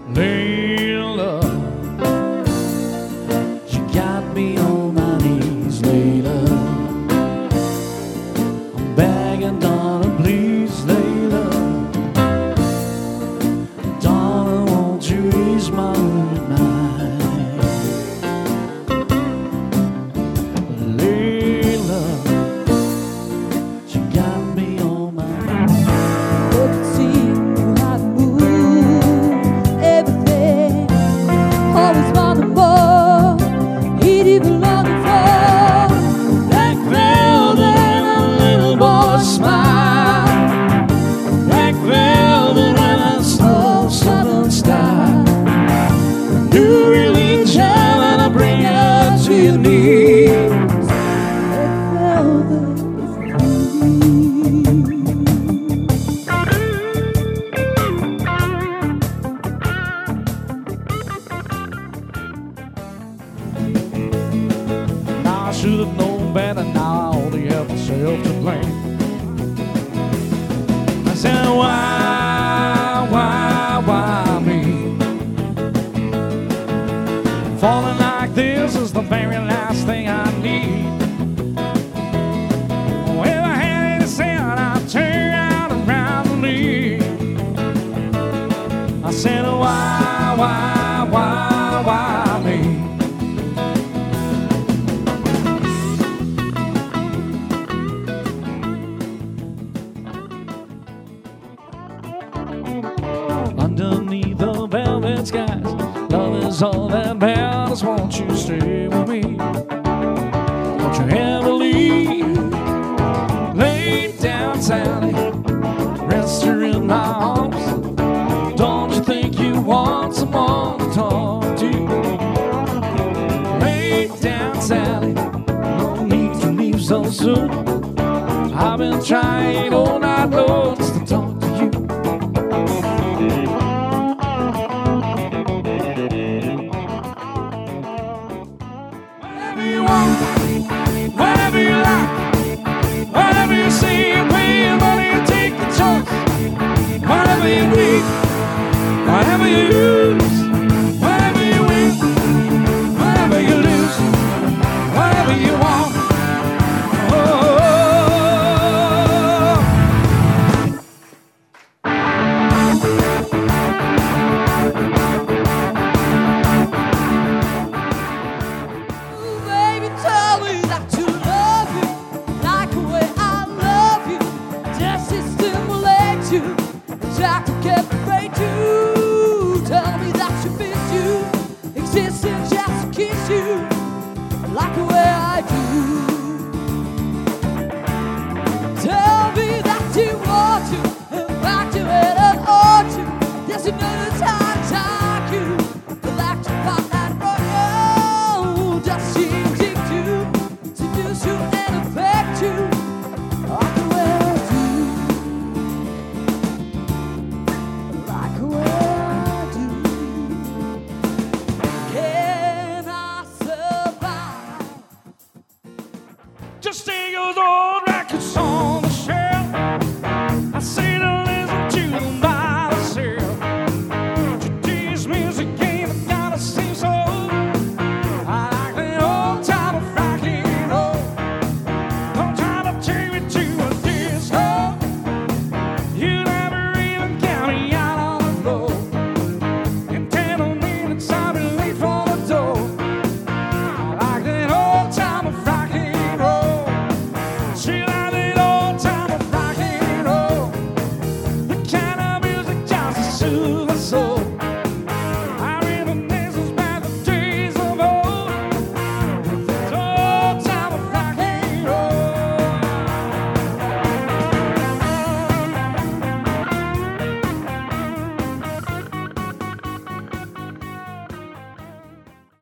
Layla, you got me on my knees, Layla. I'm begging, Donna, please, Layla. Donna, won't you ease my mood at night? Layla, you got me on my knees. Look and see how to move everything. Always wanting more, ain't even longing for Black velvet and a little boy's smile. Black velvet and a slow southern style. New religion and I bring her to your knees. velvet is Now I should have known better. Now I only have myself to blame. I said, why me? Falling like this is the very last thing I need. If I had any sin, I'd turn out around and leave. I said, why me? Underneath the velvet skies, love is all that matters. Won't you stay with me? Don't you ever leave? Lay down, Sally, rest her in my arms. Don't you think you want someone to talk to? Lay down, Sally, no need to leave so soon. I've been trying all night long just to talk to you. Whatever you want, whatever you like, whatever you see, you pay your money and take the choice. Whatever you need, whatever you use, whatever you win, whatever you lose, whatever you want. Oh. baby, tell me that you love you like the way I love you. Just to stimulate you, try to captivate you. Tell me that you miss you, existing just to kiss you like the way I do. Tell me that you want to, and back to it and ought to. There's another time.